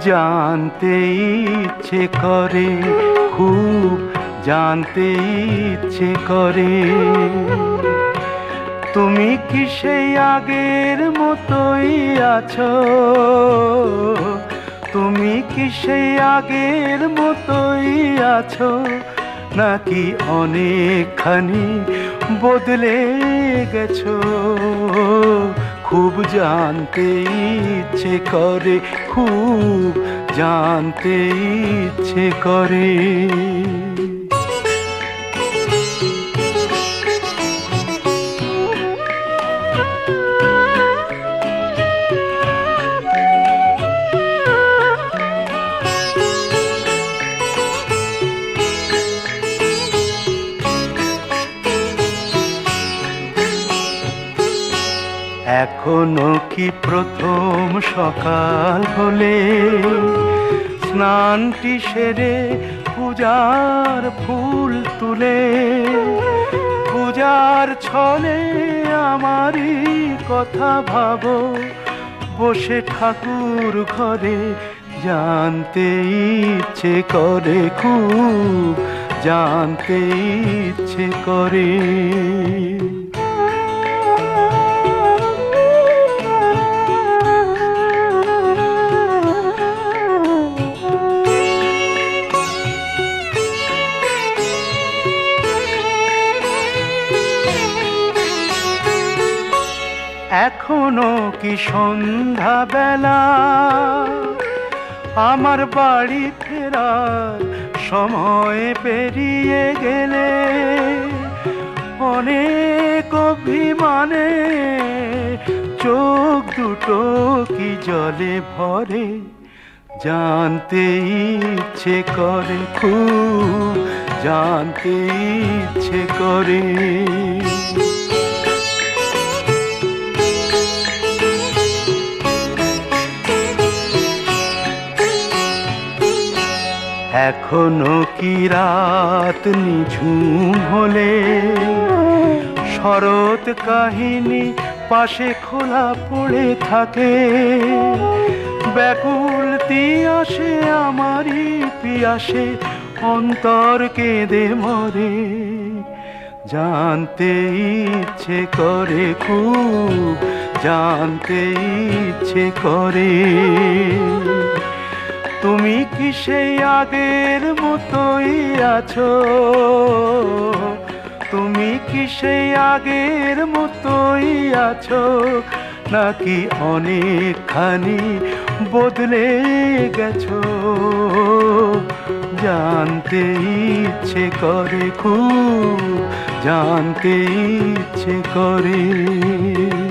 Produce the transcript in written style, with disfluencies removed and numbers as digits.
জানতে ইচ্ছে করে, খুব জানতে ইচ্ছে করে। তুমি কি সেই আগের মতোই আছো? তুমি কি সেই আগের মতোই আছো, নাকি অনেকখানি বদলে গেছো? খুব জানতে ইচ্ছে করে, খুব জানতে ইচ্ছে করে। এখনো কি প্রথম সকাল হলে স্নানটি সেরে পূজার ফুল তুলে, পূজার ছলে আমারই কথা ভাবো বসে ঠাকুর ঘরে? জানতে ইচ্ছে করে, খুব জানতে ইচ্ছে করে। এখনো কি সন্ধ্যা বেলা, আমার বাড়ি ফেরার সময় পেরিয়ে গেলে অনেক অভিমানে চোখ দুটো কি জলে ভরে? জানতে ইচ্ছে করে, খুব জানতে ইচ্ছে করে। এখনো কি রাত নিঝুম হলে শরৎ কাহিনী পাশে খোলা পড়ে থাকে? ব্যাকুল তিয়াসে আমারই পিয়াসে অন্তর কেঁদে মরে? জানতে ইচ্ছে করে, খুব জানতে ইচ্ছে করে। তুমি কি সেই আগের মতোই আছো? তুমি কি সেই আগের মতোই আছো, নাকি অনেকখানি বদলে গেছো? জানতে ইচ্ছে করে, খুব জানতে ইচ্ছে করে।